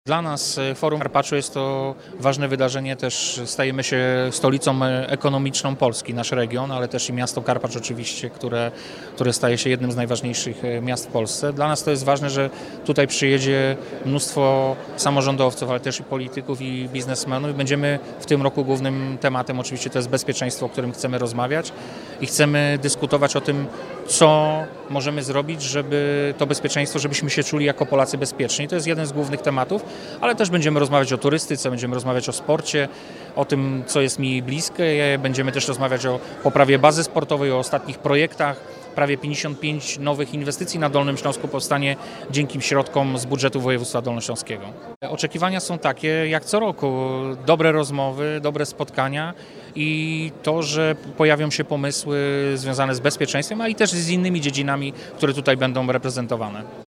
Dla nas Forum Karpaczu jest to ważne wydarzenie, też stajemy się stolicą ekonomiczną Polski, nasz region, ale też i miasto Karpacz oczywiście, które staje się jednym z najważniejszych miast w Polsce. Dla nas to jest ważne, że tutaj przyjedzie mnóstwo samorządowców, ale też i polityków i biznesmenów. Będziemy w tym roku głównym tematem oczywiście to jest bezpieczeństwo, o którym chcemy rozmawiać i chcemy dyskutować o tym, co możemy zrobić, żeby to bezpieczeństwo, żebyśmy się czuli jako Polacy bezpieczni. To jest jeden z głównych tematów, ale też będziemy rozmawiać o turystyce, będziemy rozmawiać o sporcie, o tym, co jest mi bliskie. Będziemy też rozmawiać o poprawie bazy sportowej, o ostatnich projektach. Prawie 55 nowych inwestycji na Dolnym Śląsku powstanie dzięki środkom z budżetu województwa dolnośląskiego. Oczekiwania są takie jak co roku. Dobre rozmowy, dobre spotkania i to, że pojawią się pomysły związane z bezpieczeństwem, a i też z innymi dziedzinami, które tutaj będą reprezentowane.